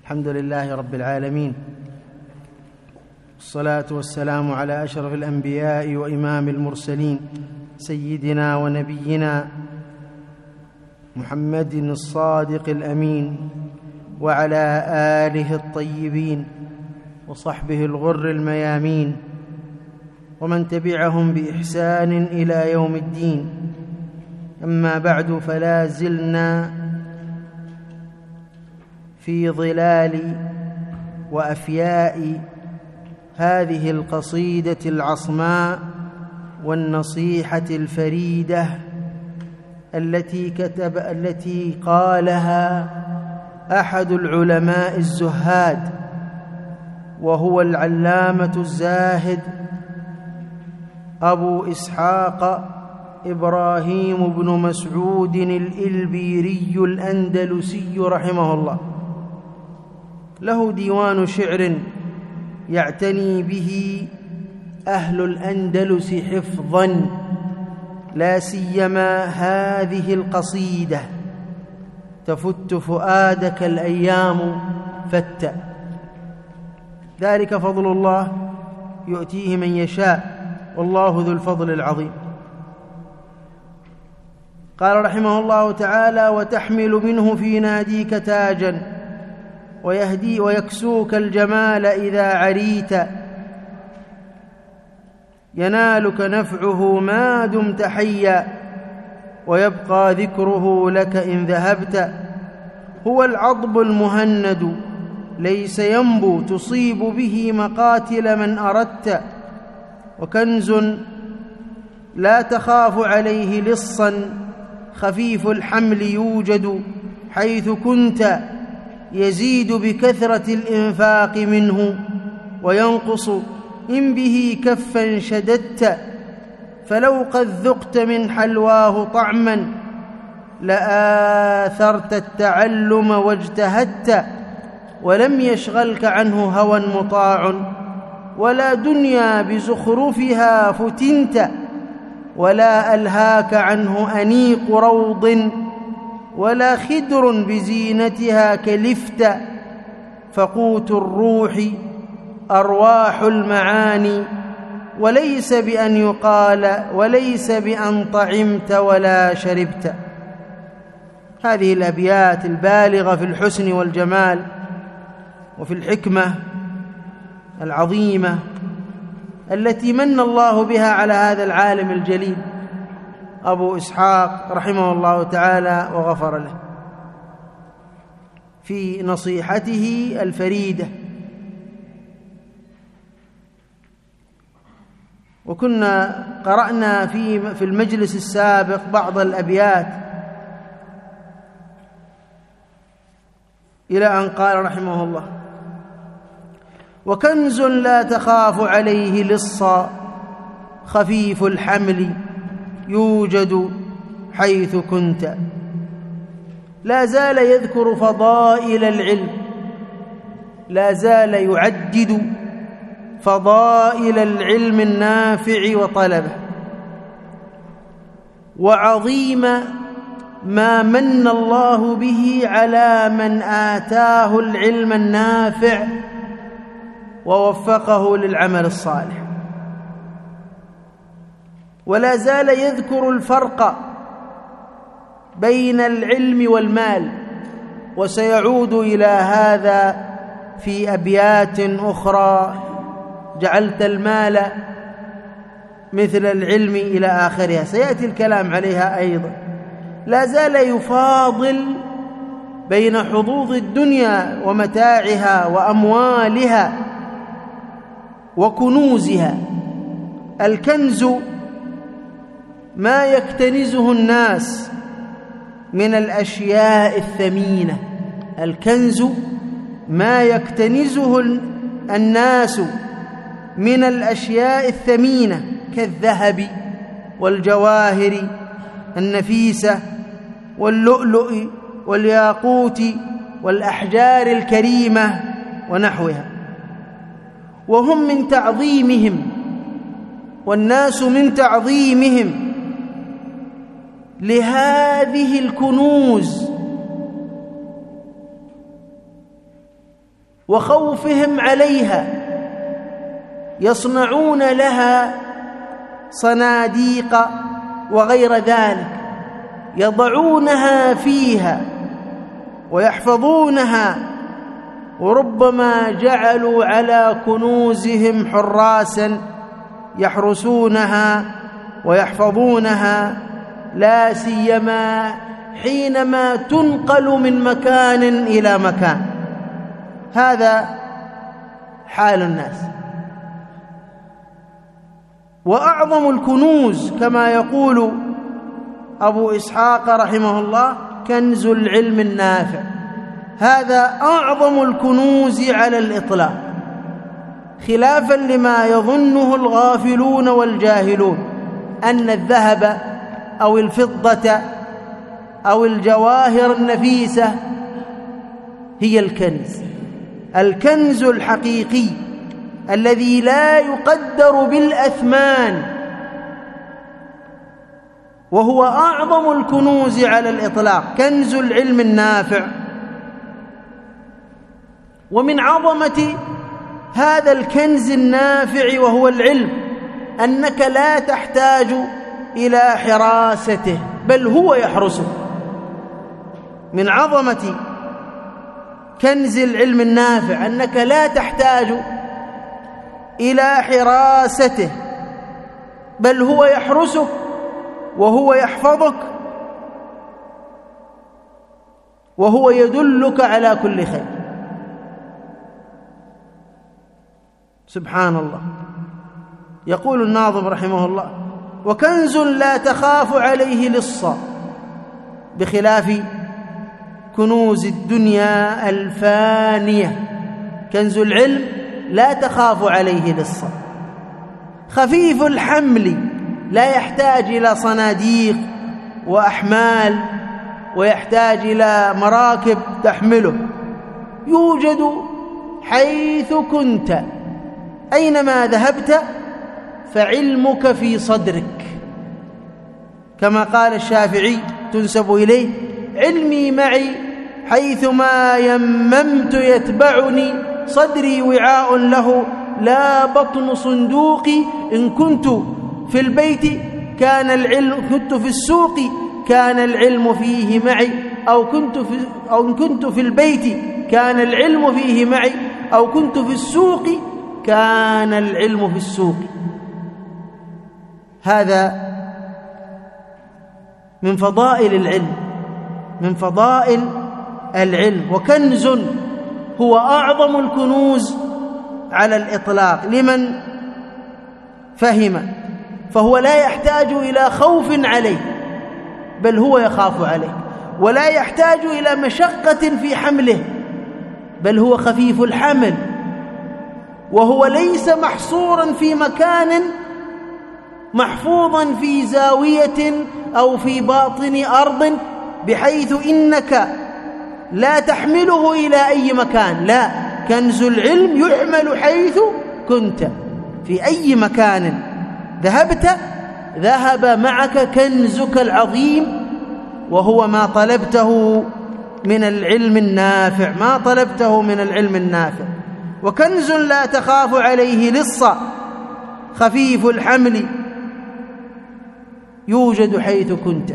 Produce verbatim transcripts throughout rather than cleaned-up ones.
الحمد لله رب العالمين، والصلاة والسلام على أشرف الأنبياء وإمام المرسلين سيدنا ونبينا محمد الصادق الأمين، وعلى آله الطيبين وصحبه الغر الميامين، ومن تبعهم بإحسان إلى يوم الدين. أما بعد، فلا زلنا في ظلال وأفياء هذه القصيدة العصماء والنصيحة الفريدة التي كتب التي قالها أحد العلماء الزهاد، وهو العلامة الزاهد أبو إسحاق إبراهيم بن مسعود الإلبيري الأندلسي رحمه الله. له ديوان شعر يعتني به أهل الأندلس حفظا، لا سيما هذه القصيدة: تفت فؤادك الأيام فتى. ذلك فضل الله يؤتيه من يشاء، والله ذو الفضل العظيم. قال رحمه الله تعالى: وتحمل منه في ناديك تاجا، ويهدي ويكسوك الجمال إذا عريت، ينالك نفعه ما دمت حيا، ويبقى ذكره لك إن ذهبت. هو العضب المهند ليس ينبو، تصيب به مقاتل من أردت، وكنز لا تخاف عليه لصا، خفيف الحمل يوجد حيث كنت، يزيد بكثرة الإنفاق منه، وينقص إن به كفا شددت. فلو قد ذقت من حلواه طعما، لآثرت التعلم واجتهدت، ولم يشغلك عنه هوى مطاع، ولا دنيا بزخرفها فتنت، ولا ألهاك عنه أنيق روض، ولا خدر بزينتها كلفت. فقوت الروح أرواح المعاني، وليس بأن يقال، وليس بأن طعمت ولا شربت. هذه الأبيات البالغة في الحسن والجمال وفي الحكمة العظيمة التي من الله بها على هذا العالم الجليل أبو إسحاق رحمه الله تعالى وغفر له، في نصيحته الفريدة. وكنا قرأنا في في المجلس السابق بعض الأبيات إلى أن قال رحمه الله: وكنز لا تخاف عليه لصا، خفيف الحمل يوجد حيث كنت. لا زال يذكر فضائل العلم، لا زال يعدد فضائل العلم النافع وطلبه، وعظيم ما من الله به على من آتاه العلم النافع ووفقه للعمل الصالح. ولا زال يذكر الفرق بين العلم والمال، وسيعود إلى هذا في أبيات أخرى: جعلت المال مثل العلم إلى آخرها، سيأتي الكلام عليها أيضا. لا زال يفاضل بين حظوظ الدنيا ومتاعها وأموالها وكنوزها. الكنز ما يكتنزه الناس من الأشياء الثمينة، الكنز ما يكتنزه الناس من الأشياء الثمينة كالذهب والجواهر النفيسة واللؤلؤ والياقوت والأحجار الكريمة ونحوها. وهم من تعظيمهم، والناس من تعظيمهم لهذه الكنوز وخوفهم عليها يصنعون لها صناديق وغير ذلك، يضعونها فيها ويحفظونها، وربما جعلوا على كنوزهم حراسا يحرسونها ويحفظونها، لا سيما حينما تنقل من مكان إلى مكان. هذا حال الناس. وأعظم الكنوز كما يقول أبو إسحاق رحمه الله كنز العلم النافع، هذا أعظم الكنوز على الإطلاق، خلافا لما يظنه الغافلون والجاهلون أن الذهب أو الفضة أو الجواهر النفيسة هي الكنز. الكنز الحقيقي الذي لا يقدر بالأثمان، وهو أعظم الكنوز على الإطلاق، كنز العلم النافع. ومن عظمة هذا الكنز النافع وهو العلم أنك لا تحتاج إلى حراسته، بل هو يحرسك. من عظمة كنز العلم النافع أنك لا تحتاج إلى حراسته، بل هو يحرسك وهو يحفظك وهو يدلك على كل خير. سبحان الله. يقول الناظم رحمه الله: وكنز لا تخاف عليه لصا، بخلاف كنوز الدنيا الفانية. كنز العلم لا تخاف عليه لصا، خفيف الحمل، لا يحتاج إلى صناديق وأحمال ويحتاج إلى مراكب تحمله، يوجد حيث كنت، أينما ذهبت فعلمك في صدرك، كما قال الشافعي تنسب إليه: علمي معي حيثما يممت يتبعني، صدري وعاء له لا بطن صندوقي، إن كنت في البيت كان العلم، كنت في السوق كان العلم فيه معي، أو كنت في أو إن كنت في البيت كان العلم فيه معي، أو كنت في السوق كان العلم في السوق. هذا من فضائل العلم، من فضائل العلم. وكنز هو أعظم الكنوز على الإطلاق لمن فهم، فهو لا يحتاج إلى خوف عليه، بل هو يخاف عليه، ولا يحتاج إلى مشقة في حمله، بل هو خفيف الحمل، وهو ليس محصورا في مكان محفوظا في زاوية أو في باطن أرض بحيث إنك لا تحمله إلى أي مكان. لا، كنز العلم يحمل حيث كنت، في أي مكان ذهبت ذهب معك كنزك العظيم، وهو ما طلبته من العلم النافع، ما طلبته من العلم النافع. وكنز لا تخاف عليه لصا، خفيف الحمل، يوجد حيث كنت.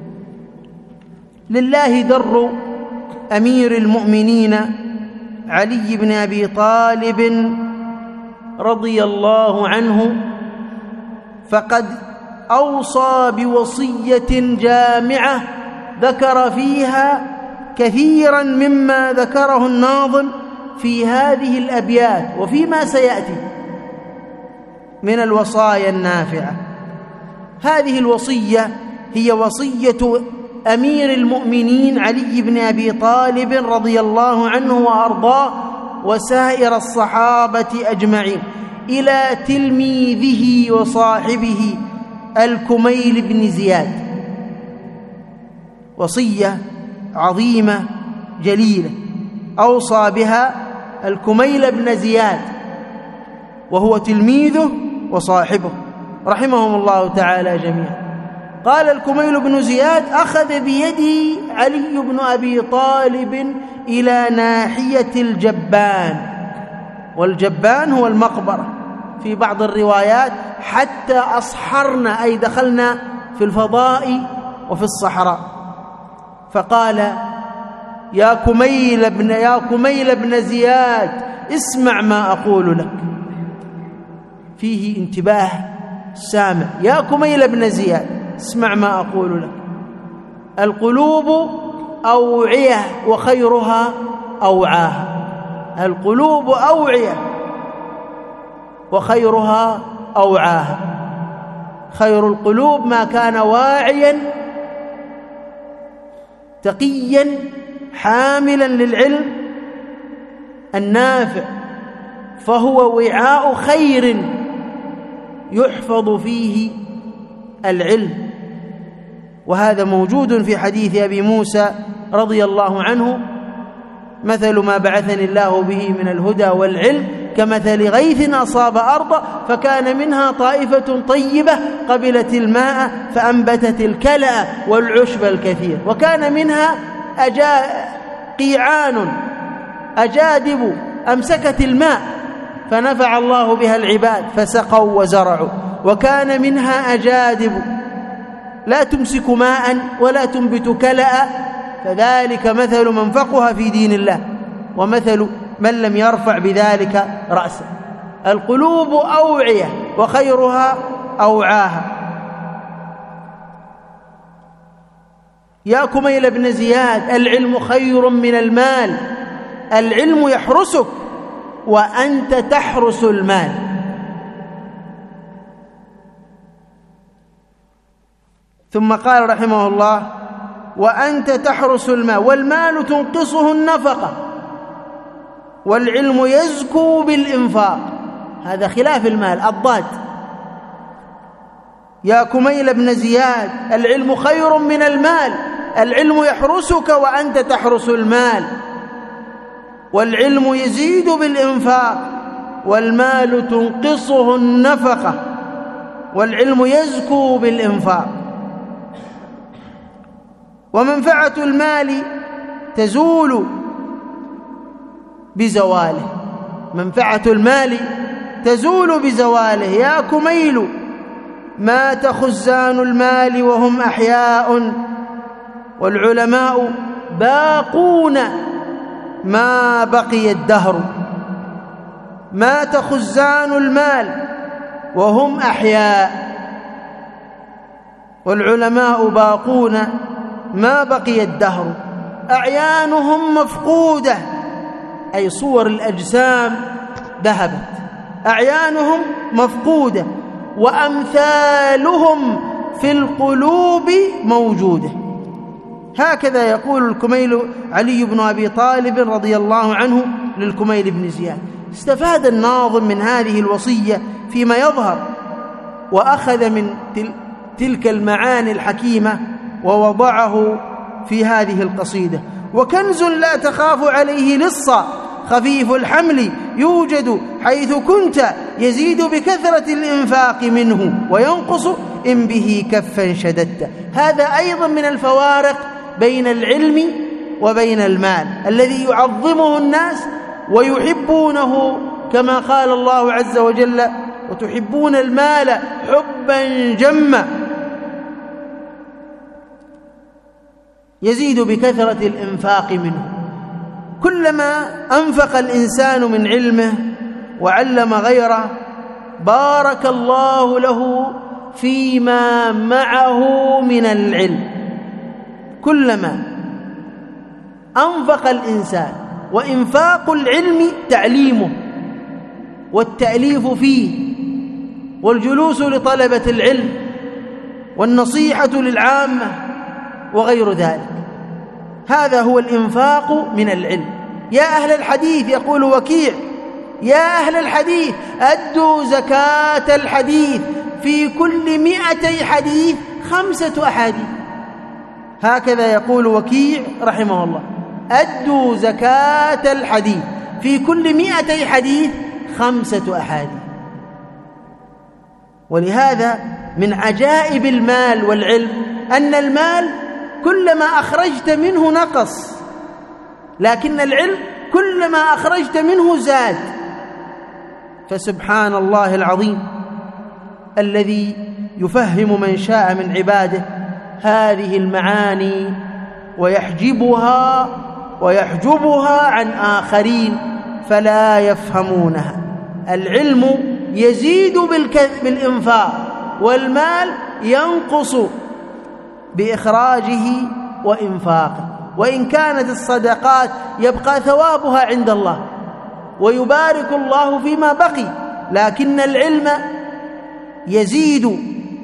لله در أمير المؤمنين علي بن أبي طالب رضي الله عنه، فقد أوصى بوصية جامعة ذكر فيها كثيرا مما ذكره الناظم في هذه الأبيات وفيما سيأتي من الوصايا النافعة. هذه الوصية هي وصية أمير المؤمنين علي بن أبي طالب رضي الله عنه وأرضاه وسائر الصحابة أجمعين إلى تلميذه وصاحبه الكميل بن زياد، وصية عظيمة جليلة أوصى بها الكميل بن زياد وهو تلميذه وصاحبه رحمهم الله تعالى جميعا. قال الكميل بن زياد: أخذ بيدي علي بن أبي طالب إلى ناحية الجبان، والجبان هو المقبرة. في بعض الروايات حتى أصحرنا، أي دخلنا في الفضاء وفي الصحراء. فقال يا كميل بن يا كميل بن زياد اسمع ما أقول لك. فيه انتباه سامع. يا كميل بن زياد اسمع ما أقول لك. القلوب أوعية وخيرها أوعاها. القلوب أوعية وخيرها أوعاها. خير القلوب ما كان واعيا تقيا حاملا للعلم النافع، فهو وعاء خير يحفظ فيه العلم. وهذا موجود في حديث أبي موسى رضي الله عنه: مثل ما بعثني الله به من الهدى والعلم كمثل غيث أصاب أرضا فكان منها طائفة طيبة قبلت الماء فأنبتت الكلأ والعشب الكثير، وكان منها أجا قيعان أجادب أمسكت الماء فنفع الله بها العباد فسقوا وزرعوا، وكان منها أجادب لا تمسك ماء ولا تنبت كلأ، فذلك مثل من فقه في دين الله ومثل من لم يرفع بذلك رأسه. القلوب أوعية وخيرها أوعاها. يا كميل بن زياد العلم خير من المال، العلم يحرسك وأنت تحرس المال. ثم قال رحمه الله: وأنت تحرس المال، والمال تنقصه النفقة، والعلم يزكو بالإنفاق. هذا خلاف المال الضاد. يا كميل بن زياد العلم خير من المال، العلم يحرسك وأنت تحرس المال، والعلم يزيد بالإنفاق، والمال تنقصه النفقة، والعلم يزكو بالإنفاق. ومنفعة المال تزول بزواله، منفعة المال تزول بزواله. يا كميل مات خزان المال وهم أحياء، والعلماء باقون ما بقي الدهر. مات خزان المال وهم أحياء، والعلماء باقون ما بقي الدهر. أعيانهم مفقودة، أي صور الأجسام ذهبت، أعيانهم مفقودة، وأمثالهم في القلوب موجودة. هكذا يقول الكميل علي بن أبي طالب رضي الله عنه للكميل بن زياد. استفاد الناظم من هذه الوصية فيما يظهر، وأخذ من تلك المعاني الحكيمة ووضعه في هذه القصيدة. وكنز لا تخاف عليه لصا، خفيف الحمل يوجد حيث كنت، يزيد بكثرة الإنفاق منه وينقص إن به كفا شددت. هذا أيضا من الفوارق بين العلم وبين المال الذي يعظمه الناس ويحبونه، كما قال الله عز وجل: وتحبون المال حبا جما. يزيد بكثرة الإنفاق منه. كلما أنفق الإنسان من علمه وعلم غيره بارك الله له فيما معه من العلم. كلما أنفق الإنسان، وإنفاق العلم تعليمه والتأليف فيه والجلوس لطلبة العلم والنصيحة للعامة وغير ذلك، هذا هو الإنفاق من العلم. يا أهل الحديث، يقول وكيع: يا أهل الحديث أدوا زكاة الحديث، في كل مئتي حديث خمسة أحاديث. هكذا يقول وكيع رحمه الله: أدوا زكاة الحديث، في كل مئتي حديث خمسة أحاديث. ولهذا من عجائب المال والعلم أن المال كلما أخرجت منه نقص، لكن العلم كلما أخرجت منه زاد. فسبحان الله العظيم الذي يفهم من شاء من عباده هذه المعاني ويحجبها ويحجبها عن آخرين فلا يفهمونها. العلم يزيد بالإنفاق، والمال ينقص بإخراجه وإنفاقه، وإن كانت الصدقات يبقى ثوابها عند الله ويبارك الله فيما بقي، لكن العلم يزيد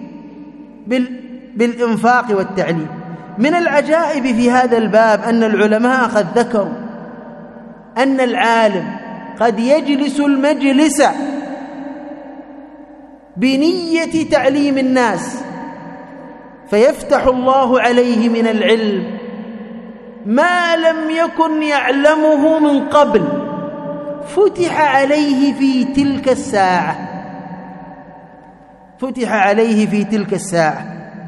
بالإنفاق والتعليم. من العجائب في هذا الباب أن العلماء قد ذكروا أن العالم قد يجلس المجلس بنية تعليم الناس فيفتح الله عليه من العلم ما لم يكن يعلمه من قبل، فتح عليه في تلك الساعة فتح عليه في تلك الساعة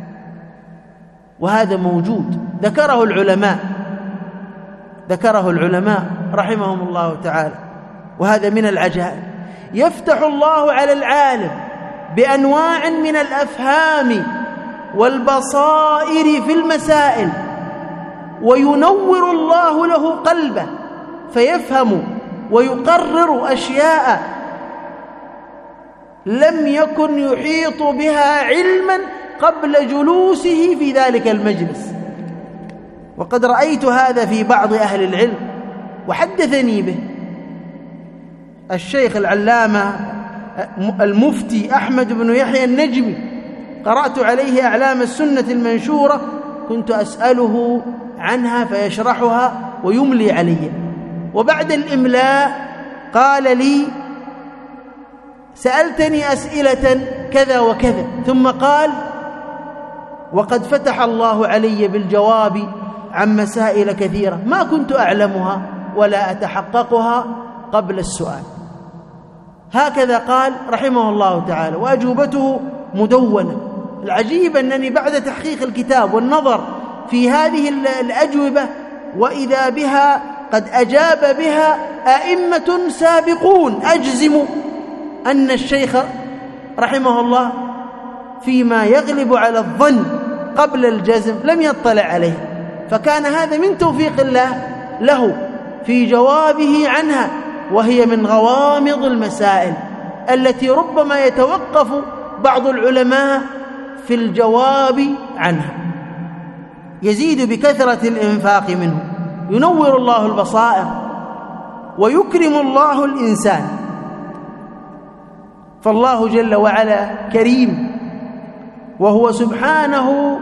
وهذا موجود، ذكره العلماء ذكره العلماء رحمهم الله تعالى. وهذا من العجائب. يفتح الله على العالم بأنواع من الأفهام والبصائر في المسائل، وينور الله له قلبه فيفهم ويقرر أشياء لم يكن يحيط بها علما قبل جلوسه في ذلك المجلس. وقد رأيت هذا في بعض أهل العلم وحدثني به الشيخ العلامة المفتي أحمد بن يحيى النجمي، قرأت عليه أعلام السنة المنشورة، كنت أسأله عنها فيشرحها ويملي علي، وبعد الإملاء قال لي سألتني أسئلة كذا وكذا، ثم قال وقد فتح الله علي بالجواب عن مسائل كثيرة ما كنت أعلمها ولا أتحققها قبل السؤال. هكذا قال رحمه الله تعالى، وأجوبته مدونة. العجيب أنني بعد تحقيق الكتاب والنظر في هذه الأجوبة وإذا بها قد أجاب بها أئمة سابقون، أجزم أن الشيخ رحمه الله فيما يغلب على الظن قبل الجزم لم يطلع عليه، فكان هذا من توفيق الله له في جوابه عنها، وهي من غوامض المسائل التي ربما يتوقف بعض العلماء في الجواب عنها. يزيد بكثرة الإنفاق منه، ينور الله البصائر ويكرم الله الإنسان، فالله جل وعلا كريم، وهو سبحانه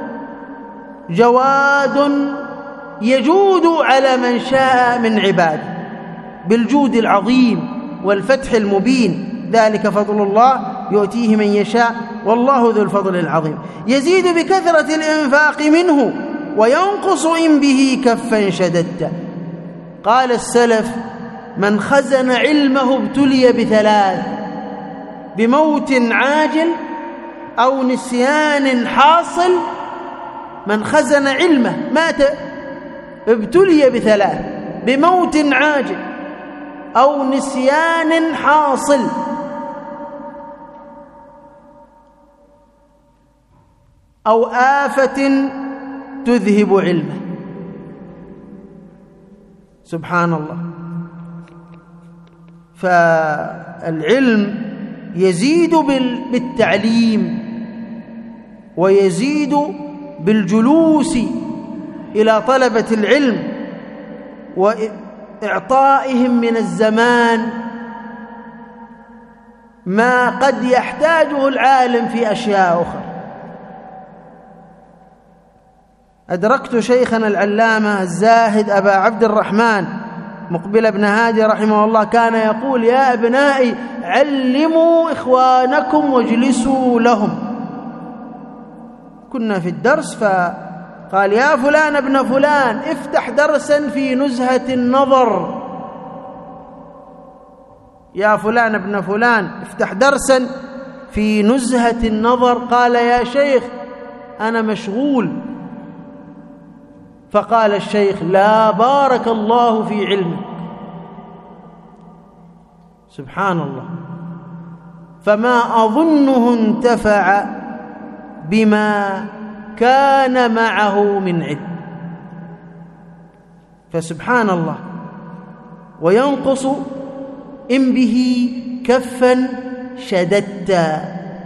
جواد يجود على من شاء من عباده بالجود العظيم والفتح المبين، ذلك فضل الله يؤتيه من يشاء والله ذو الفضل العظيم. يزيد بكثرة الإنفاق منه وينقص إن به كفا شددت. قال السلف من خزن علمه ابتلي بثلاث: بموت عاجل أو نسيان حاصل. من خزن علمه مات ابتلي بثلاث: بموت عاجل أو نسيان حاصل أو آفة تذهب علمه. سبحان الله. فالعلم يزيد بالتعليم ويزيد بالجلوس إلى طلبة العلم وإعطائهم من الزمان ما قد يحتاجه العالم في أشياء أخرى. أدركت شيخنا العلامة الزاهد أبا عبد الرحمن مقبل بن هادي رحمه الله كان يقول: يا أبنائي علموا إخوانكم واجلسوا لهم. كنا في الدرس فقال: يا فلان ابن فلان افتح درسا في نزهة النظر. يا فلان ابن فلان افتح درسا في نزهة النظر. قال: يا شيخ أنا مشغول. فقال الشيخ: لا، بارك الله في علمك. سبحان الله. فما أظنه انتفع بما كان معه من علم. فسبحان الله، وينقص إن به كفا شددت.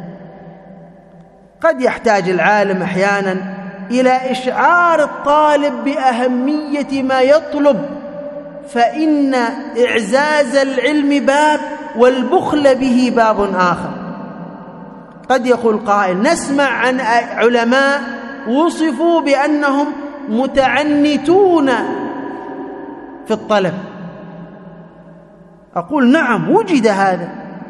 قد يحتاج العالم أحيانا إلى إشعار الطالب بأهمية ما يطلب، فإن إعزاز العلم باب والبخل به باب آخر. قد يقول قائل: نسمع عن علماء وصفوا بأنهم متعنتون في الطلب. أقول: نعم، وجد هذا،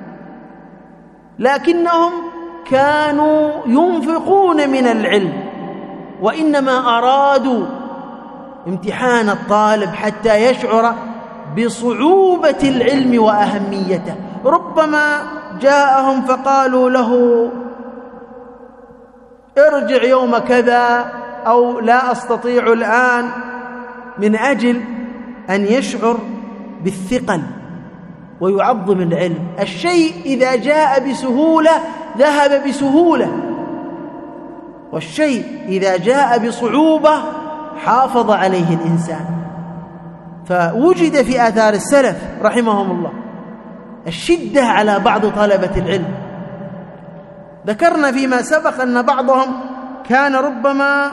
لكنهم كانوا ينفقون من العلم، وإنما أرادوا امتحان الطالب حتى يشعر بصعوبة العلم وأهميته. ربما جاءهم فقالوا له: ارجع يوم كذا، أو لا أستطيع الآن، من أجل أن يشعر بالثقل ويعظم العلم. الشيء إذا جاء بسهولة ذهب بسهولة، والشيء إذا جاء بصعوبة حافظ عليه الإنسان. فوجد في آثار السلف رحمهم الله الشدة على بعض طلبة العلم. ذكرنا فيما سبق أن بعضهم كان ربما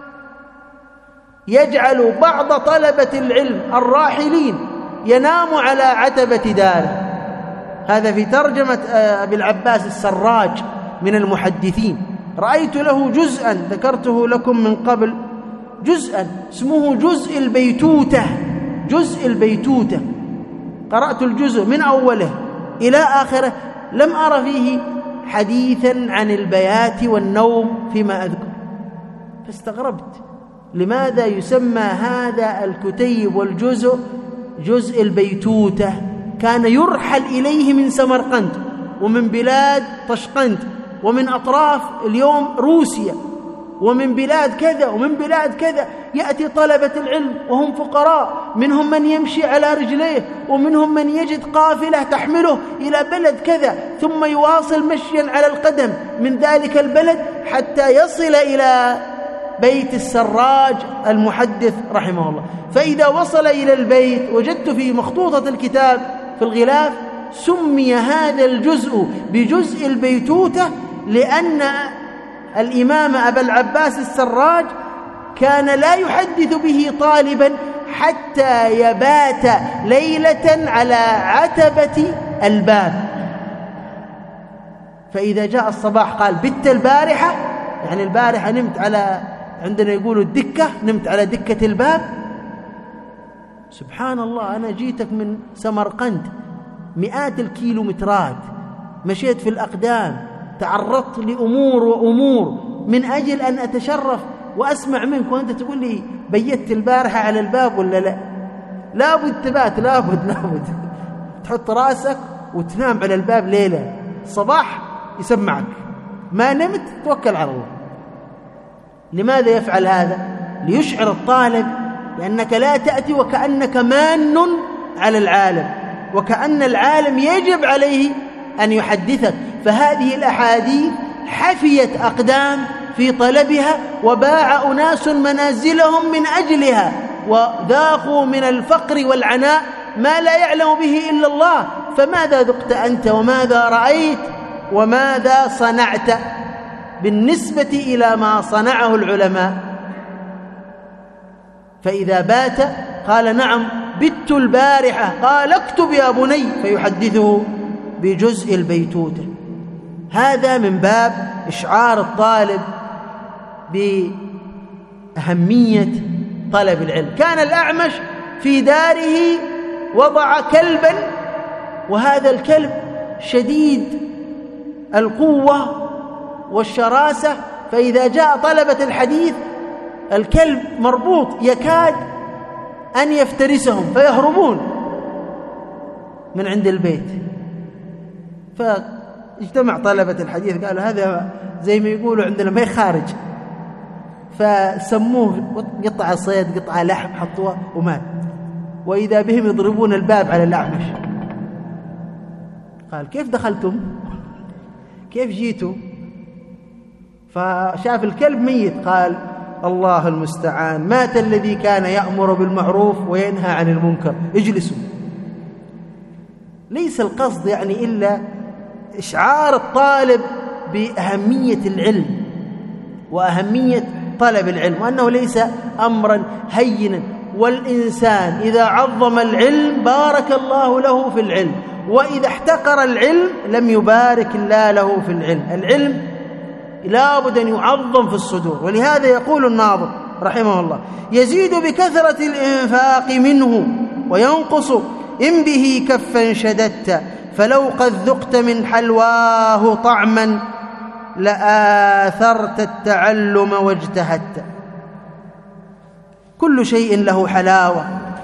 يجعل بعض طلبة العلم الراحلين ينام على عتبة داره. هذا في ترجمة أبي العباس السراج من المحدثين. رأيت له جزءا ذكرته لكم من قبل، جزءا اسمه جزء البيتوتة. جزء البيتوتة قرأت الجزء من أوله إلى آخره، لم أرى فيه حديثا عن البيات والنوم فيما أذكر، فاستغربت لماذا يسمى هذا الكتيب والجزء جزء البيتوتة. كان يرحل إليه من سمرقند ومن بلاد طشقند ومن أطراف اليوم روسيا ومن بلاد كذا ومن بلاد كذا، يأتي طلبة العلم وهم فقراء، منهم من يمشي على رجليه ومنهم من يجد قافلة تحمله إلى بلد كذا، ثم يواصل مشيا على القدم من ذلك البلد حتى يصل إلى بيت السراج المحدث رحمه الله. فإذا وصل إلى البيت وجدت في مخطوطة الكتاب في الغلاف سمي هذا الجزء بجزء البيتوتة، لأن الإمام أبا العباس السراج كان لا يحدث به طالبا حتى يبات ليلة على عتبة الباب، فإذا جاء الصباح قال: بت البارحة، يعني البارحة نمت على، عندنا يقولوا الدكة، نمت على دكة الباب. سبحان الله، أنا جيتك من سمرقند مئات الكيلومترات، مشيت في الأقدام، تعرضت لأمور وأمور من أجل أن أتشرف وأسمع منك، وأنت تقول لي بيت البارحة على الباب ولا لا؟ لابد تبات، لابد لابد تحط راسك وتنام على الباب ليلة، صباح يسمعك، ما نمت توكل على الله. لماذا يفعل هذا؟ ليشعر الطالب لأنك لا تأتي وكأنك مان على العالم، وكأن العالم يجب عليه أن يحدثك. فهذه الأحاديث حفيت أقدام في طلبها، وباع أناس منازلهم من أجلها، وذاقوا من الفقر والعناء ما لا يعلم به إلا الله. فماذا ذقت أنت، وماذا رأيت، وماذا صنعت بالنسبة إلى ما صنعه العلماء؟ فإذا بات قال: نعم بت البارحة، قال: اكتب يا بني، فيحدثه بجزء البيتوتة. هذا من باب إشعار الطالب بأهمية طلب العلم. كان الأعمش في داره وضع كلبا، وهذا الكلب شديد القوة والشراسة، فإذا جاء طلبة الحديث الكلب مربوط يكاد أن يفترسهم فيهربون من عند البيت. فاجتمع طلبة الحديث قالوا: هذا زي ما يقولوا عندنا ما يخارج، فسموه قطع صيد، قطع لحم، حطوه ومات. وإذا بهم يضربون الباب على الأعمش. قال: كيف دخلتم؟ كيف جيتوا؟ فشاف الكلب ميت، قال الله المستعان، مات الذي كان يأمر بالمعروف وينهى عن المنكر، اجلسوا. ليس القصد يعني إلا إشعار الطالب بأهمية العلم وأهمية طلب العلم، وأنه ليس أمرا هينا، والإنسان إذا عظم العلم بارك الله له في العلم، وإذا احتقر العلم لم يبارك الله له في العلم. العلم لا بد أن يعظم في الصدور. ولهذا يقول الناظم رحمه الله: يزيد بكثرة الإنفاق منه وينقص إن به كفا شددت، فلو قد ذقت من حلواه طعما لآثرت التعلم واجتهدت. كل شيء له حلاوة،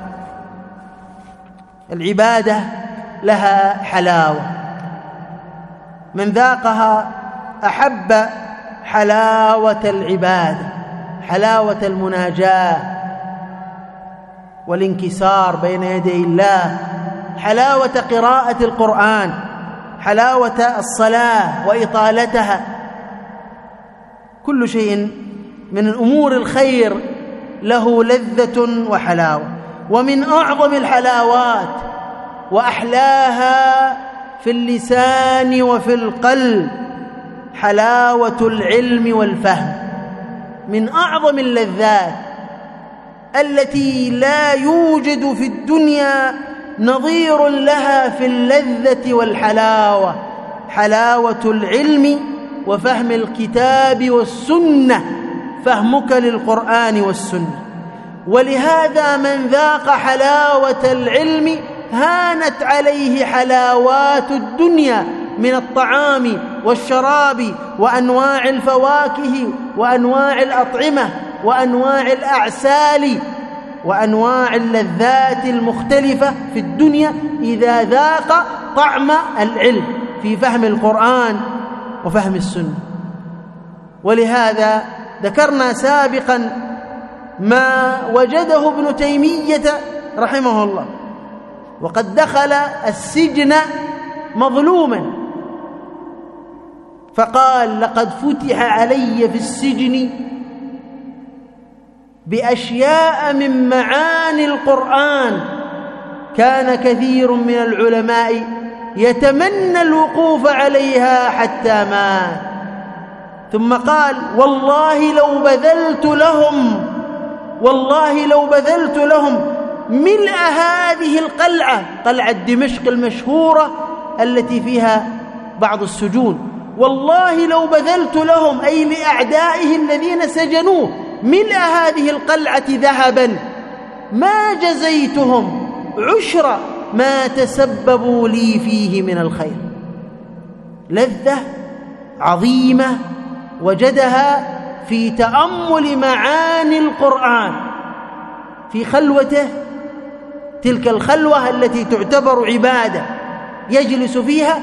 العبادة لها حلاوة، من ذاقها أحب حلاوة العبادة، حلاوة المناجاة والانكسار بين يدي الله، حلاوة قراءة القرآن، حلاوة الصلاة وإطالتها. كل شيء من الأمور الخير له لذة وحلاوة. ومن أعظم الحلاوات وأحلاها في اللسان وفي القلب حلاوة العلم والفهم، من أعظم اللذات التي لا يوجد في الدنيا نظير لها في اللذة والحلاوة، حلاوة العلم وفهم الكتاب والسنة، فهمك للقرآن والسنة. ولهذا من ذاق حلاوة العلم هانت عليه حلاوات الدنيا من الطعام والشراب وأنواع الفواكه وأنواع الأطعمة وأنواع الأعسال وأنواع اللذات المختلفة في الدنيا إذا ذاق طعم العلم في فهم القرآن وفهم السنة. ولهذا ذكرنا سابقا ما وجده ابن تيمية رحمه الله، وقد دخل السجن مظلوما، فقال: لقد فتح علي في السجن بأشياء من معاني القرآن كان كثير من العلماء يتمنى الوقوف عليها حتى مات. ثم قال: والله لو بذلت لهم والله لو بذلت لهم ملء هذه القلعة، قلعة دمشق المشهورة التي فيها بعض السجون، والله لو بذلت لهم أي لأعدائه الذين سجنوه ملء هذه القلعة ذهبا ما جزيتهم عشر ما تسببوا لي فيه من الخير. لذة عظيمة وجدها في تأمل معاني القرآن في خلوته، تلك الخلوة التي تعتبر عبادة يجلس فيها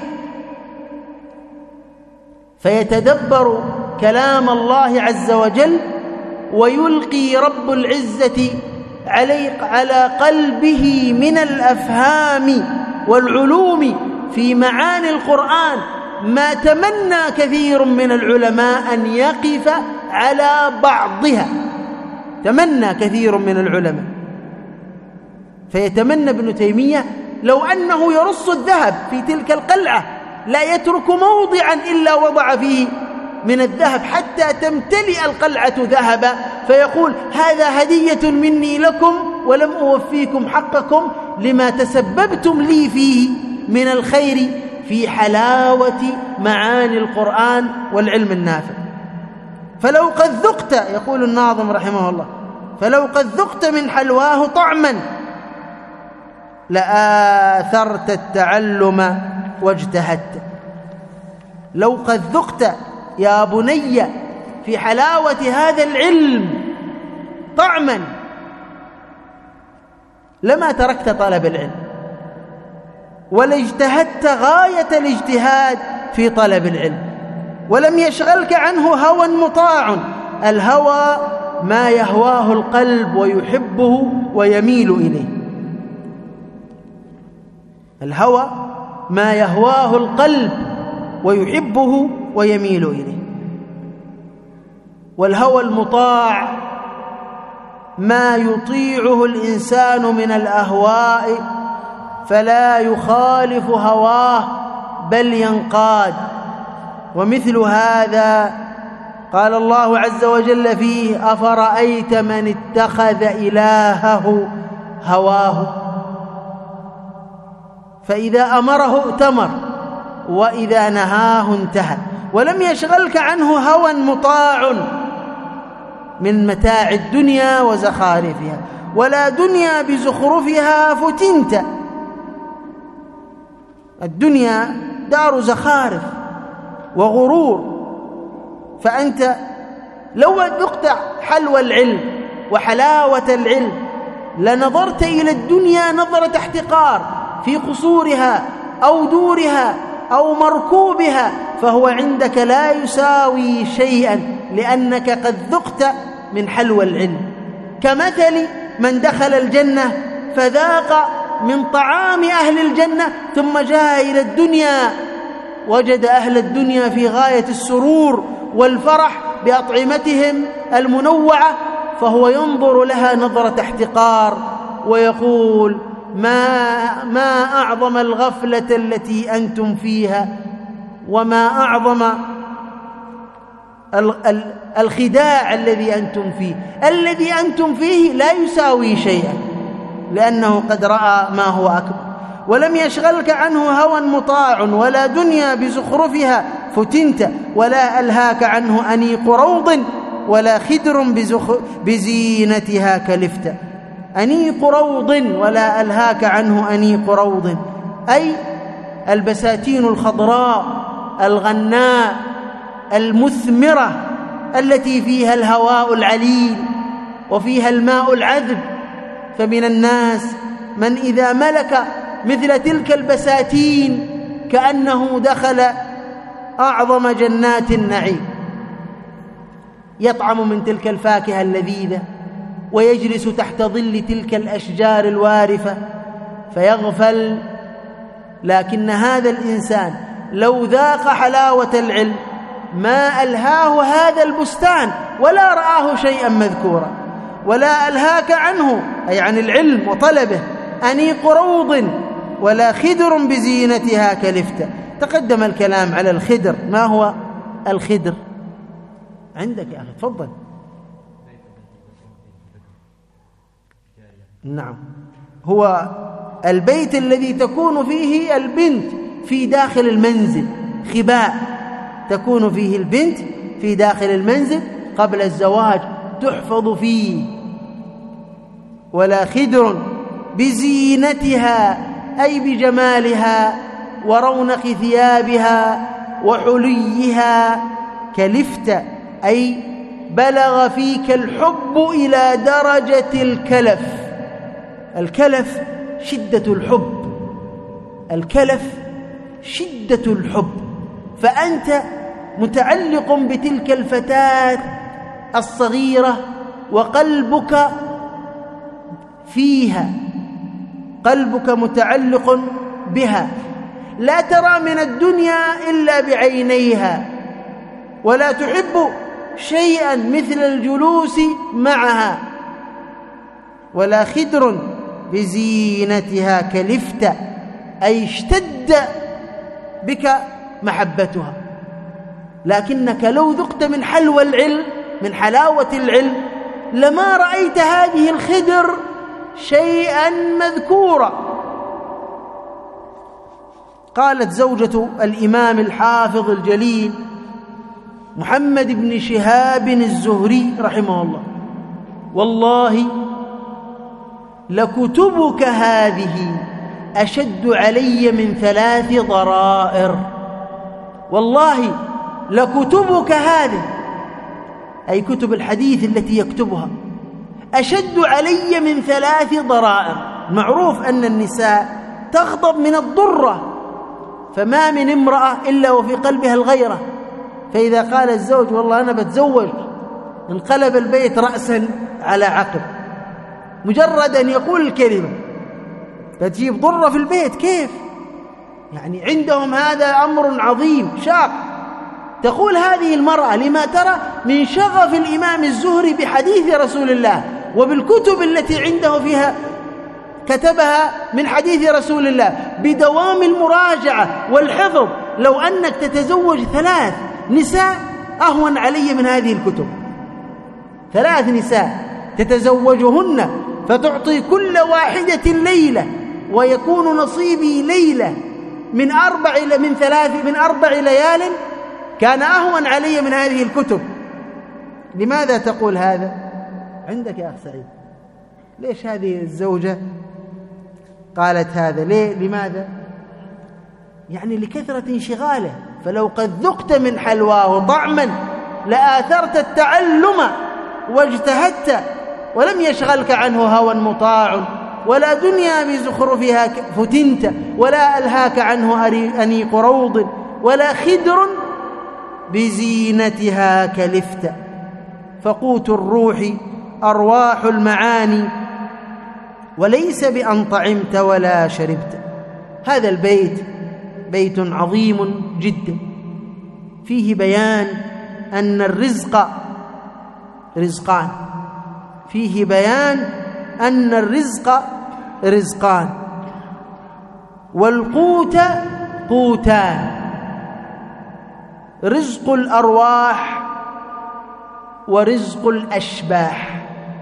فيتدبر كلام الله عز وجل، ويلقي رب العزة على قلبه من الأفهام والعلوم في معاني القرآن ما تمنى كثير من العلماء أن يقف على بعضها، تمنى كثير من العلماء. فيتمنى ابن تيمية لو أنه يرص الذهب في تلك القلعة لا يترك موضعا إلا وضع فيه من الذهب حتى تمتلئ القلعة ذهبا، فيقول: هذا هدية مني لكم ولم أوفيكم حقكم لما تسببتم لي فيه من الخير في حلاوة معاني القرآن والعلم النافع. فلو قد ذقت، يقول الناظم رحمه الله، فلو قد ذقت من حلواه طعما لآثرت التعلم واجتهدت. لو قد ذقت يا بني في حلاوة هذا العلم طعما لما تركت طلب العلم، ولاجتهدت غاية الاجتهاد في طلب العلم، ولم يشغلك عنه هوى مطاع. الهوى ما يهواه القلب ويحبه ويميل إليه، الهوى ما يهواه القلب ويحبه ويميل إليه. والهوى المطاع ما يطيعه الإنسان من الأهواء فلا يخالف هواه بل ينقاد. ومثل هذا قال الله عز وجل فيه: أفرأيت من اتخذ إلهه هواه. فإذا أمره ائتمر وإذا نهاه انتهى. ولم يشغلك عنه هوى مطاع من متاع الدنيا وزخارفها، ولا دنيا بزخرفها فتنت. الدنيا دار زخارف وغرور، فأنت لو ذقت حلوى العلم وحلاوة العلم لنظرت إلى الدنيا نظرة احتقار في قصورها أو دورها أو مركوبها، فهو عندك لا يساوي شيئا لأنك قد ذقت من حلوى العلم. كمثل من دخل الجنة فذاق من طعام أهل الجنة ثم جاء إلى الدنيا وجد أهل الدنيا في غاية السرور والفرح بأطعمتهم المنوعة، فهو ينظر لها نظرة احتقار ويقول: ما ما أعظم الغفلة التي أنتم فيها، وما أعظم الخداع الذي أنتم فيه. الذي أنتم فيه لا يساوي شيئا لأنه قد رأى ما هو أكبر. ولم يشغلك عنه هوى مطاع ولا دنيا بزخرفها فتنت، ولا ألهاك عنه أنيق روض ولا خدر بزينتها كلفت. أنيق روض ولا ألهاك عنه أنيق روض، أي البساتين الخضراء الغناء المثمرة التي فيها الهواء العليل وفيها الماء العذب. فمن الناس من إذا ملك مثل تلك البساتين كأنه دخل أعظم جنات النعيم، يطعم من تلك الفاكهة اللذيذة ويجلس تحت ظل تلك الأشجار الوارفة فيغفل. لكن هذا الإنسان لو ذاق حلاوة العلم ما ألهاه هذا البستان ولا رآه شيئا مذكورا. ولا ألهاك عنه أي عن العلم وطلبه أنيق روض ولا خدر بزينتها كلفت. تقدم الكلام على الخدر. ما هو الخدر؟ عندك يا أخي تفضل. نعم، هو البيت الذي تكون فيه البنت في داخل المنزل، خباء تكون فيه البنت في داخل المنزل قبل الزواج تحفظ فيه. ولا خدر بزينتها أي بجمالها ورونق ثيابها وحليها كلفت، أي بلغ فيك الحب إلى درجة الكلف. الكلف شدة الحب، الكلف شدة الحب. فأنت متعلق بتلك الفتاة الصغيرة وقلبك فيها، قلبك متعلق بها، لا ترى من الدنيا إلا بعينيها، ولا تحب شيئا مثل الجلوس معها. ولا خدر بزينتها كلفت، أي اشتد بك محبتها. لكنك لو ذقت من حلوى العلم، من حلاوة العلم، لما رأيت هذه الخدر شيئا مذكورا. قالت زوجة الإمام الحافظ الجليل محمد بن شهاب الزهري رحمه الله: والله لكتبك هذه أشد علي من ثلاث ضرائر. والله لكتبك هذه أي كتب الحديث التي يكتبها أشد علي من ثلاث ضرائر. معروف أن النساء تغضب من الضرة، فما من امرأة إلا وفي قلبها الغيرة. فإذا قال الزوج والله أنا بتزوج، انقلب البيت رأسا على عقب، مجرد أن يقول الكلمة فتجيب ضرة في البيت. كيف؟ يعني عندهم هذا أمر عظيم شاق. تقول هذه المرأة لما ترى من شغف الإمام الزهري بحديث رسول الله وبالكتب التي عنده فيها كتبها من حديث رسول الله بدوام المراجعة والحفظ، لو أنك تتزوج ثلاث نساء أهون علي من هذه الكتب. ثلاث نساء تتزوجهن فتعطي كل واحدة ليلة، ويكون نصيبي ليلة من أربع إلى من ثلاث من أربع ليال، كان أهون علي من هذه الكتب. لماذا تقول هذا؟ عندك يا أخ سعيد، ليش هذه الزوجة قالت هذا؟ ليه؟ لماذا؟ يعني لكثرة انشغاله، فلو قد ذقت من حلواه طعما لآثرت التعلم واجتهدت، ولم يشغلك عنه هوى مطاع، ولا دنيا بزخرفها فتنت، ولا ألهاك عنه أنيق روض، ولا خدر بزينتها كلفت. فقوت الروح أرواح المعاني، وليس بأن طعمت ولا شربت. هذا البيت بيت عظيم جدا، فيه بيان أن الرزق رزقان، فيه بيان أن الرزق رزقان، والقوت قوتان: رزق الأرواح ورزق الأشباح.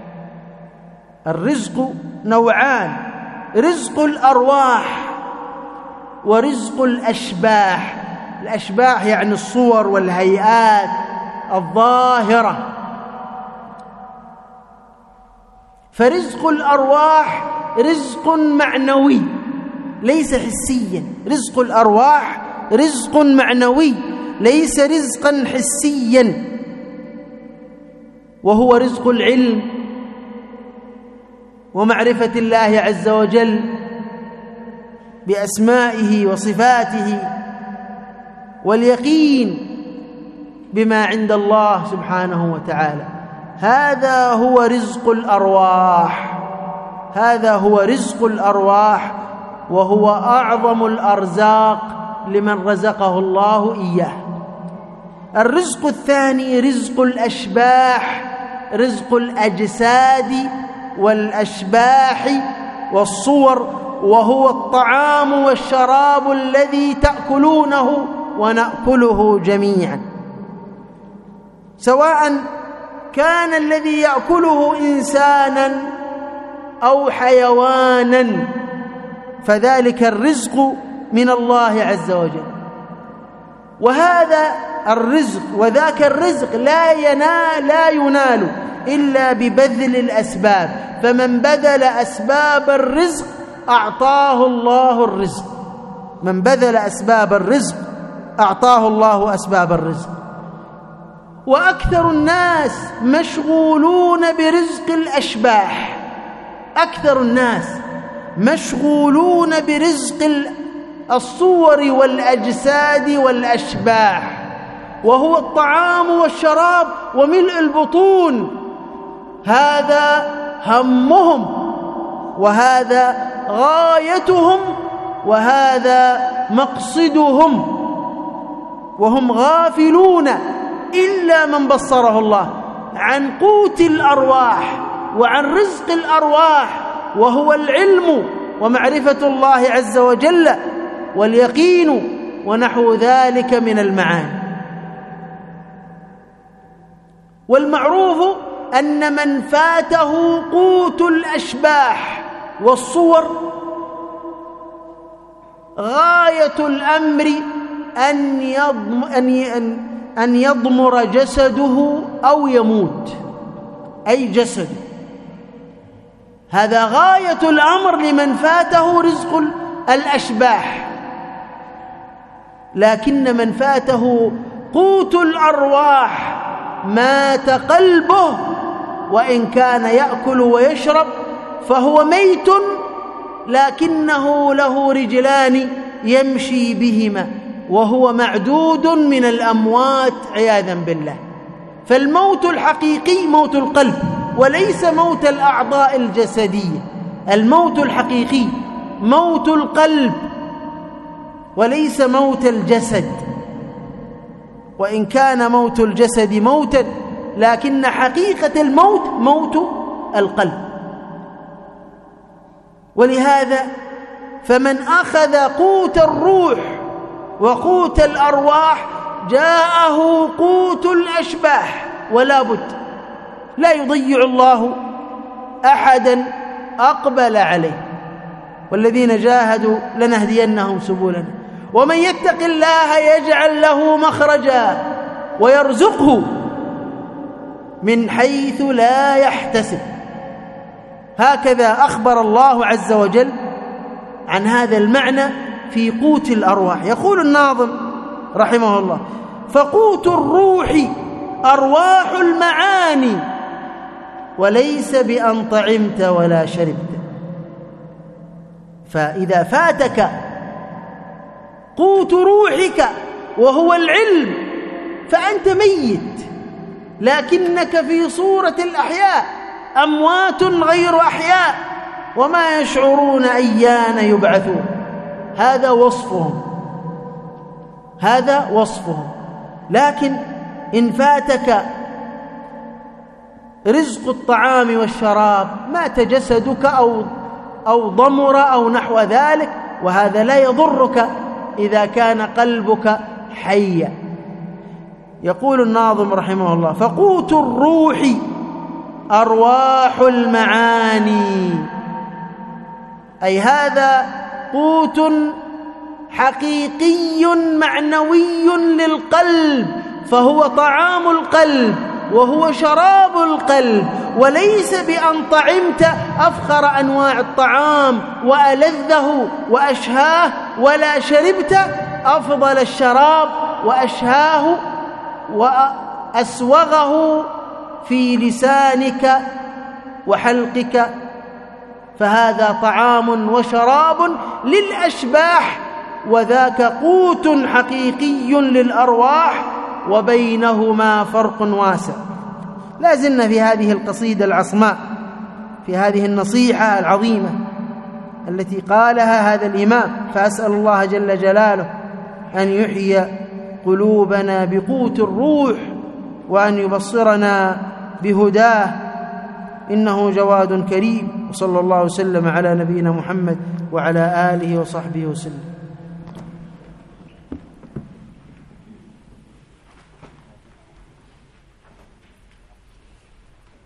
الرزق نوعان: رزق الأرواح ورزق الأشباح. الأشباح يعني الصور والهيئات الظاهرة. فرزق الأرواح رزق معنوي ليس حسيا، رزق الأرواح رزق معنوي ليس رزقا حسيا، وهو رزق العلم ومعرفة الله عز وجل بأسمائه وصفاته، واليقين بما عند الله سبحانه وتعالى. هذا هو رزق الأرواح، هذا هو رزق الأرواح، وهو أعظم الأرزاق لمن رزقه الله إياه. الرزق الثاني رزق الأشباح، رزق الأجساد والأشباح والصور، وهو الطعام والشراب الذي تأكلونه ونأكله جميعا، سواء كان الذي يأكله إنسانا أو حيوانا، فذلك الرزق من الله عز وجل. وهذا الرزق وذاك الرزق لا ينال لا ينال إلا ببذل الأسباب، فمن بذل أسباب الرزق أعطاه الله الرزق، من بذل أسباب الرزق أعطاه الله أسباب الرزق. وأكثر الناس مشغولون برزق الأشباح، أكثر الناس مشغولون برزق الصور والأجساد والأشباح، وهو الطعام والشراب وملء البطون. هذا همهم، وهذا غايتهم، وهذا مقصدهم، وهم غافلون إلا من بصره الله عن قوت الأرواح وعن رزق الأرواح، وهو العلم ومعرفة الله عز وجل واليقين ونحو ذلك من المعاني. والمعروف أن من فاته قوت الأشباح والصور غاية الأمر أن يضم أن أن يضمر جسده أو يموت، أي جسد. هذا غاية الأمر لمن فاته رزق الأشباح. لكن من فاته قوت الأرواح مات قلبه، وإن كان يأكل ويشرب فهو ميت، لكنه له رجلان يمشي بهما، وهو معدود من الأموات عياذا بالله. فالموت الحقيقي موت القلب، وليس موت الأعضاء الجسدية. الموت الحقيقي موت القلب وليس موت الجسد. وإن كان موت الجسد موتا، لكن حقيقة الموت موت القلب. ولهذا فمن أخذ قوت الروح وقوت الأرواح جاءه قوت الأشباح، ولا بد، لا يضيع الله أحدا أقبل عليه. والذين جاهدوا لنهدينهم سبلنا ومن يتق الله يجعل له مخرجا ويرزقه من حيث لا يحتسب. هكذا أخبر الله عز وجل عن هذا المعنى في قوت الأرواح. يقول الناظم رحمه الله: فقوت الروح أرواح المعاني وليس بأن طعمت ولا شربت. فإذا فاتك قوت روحك وهو العلم فأنت ميت، لكنك في صورة الأحياء، أموات غير أحياء وما يشعرون أيان يبعثون. هذا وصفهم، هذا وصفهم. لكن إن فاتك رزق الطعام والشراب مات جسدك أو أو ضمر أو نحو ذلك، وهذا لا يضرك إذا كان قلبك حيا. يقول الناظم رحمه الله: فقوت الروح أرواح المعاني، أي هذا قوت حقيقي معنوي للقلب، فهو طعام القلب وهو شراب القلب، وليس بأن طعمت أفخر أنواع الطعام وألذه وأشهاه، ولا شربت أفضل الشراب وأشهاه وأسوغه في لسانك وحلقك، فهذا طعام وشراب للأشباح، وذاك قوت حقيقي للأرواح، وبينهما فرق واسع. لا زلنا في هذه القصيدة العصماء، في هذه النصيحة العظيمة التي قالها هذا الإمام. فأسأل الله جل جلاله أن يحيي قلوبنا بقوت الروح، وأن يبصرنا بهداه، إنه جواد كريم. وصلى الله وسلم على نبينا محمد وعلى آله وصحبه وسلم.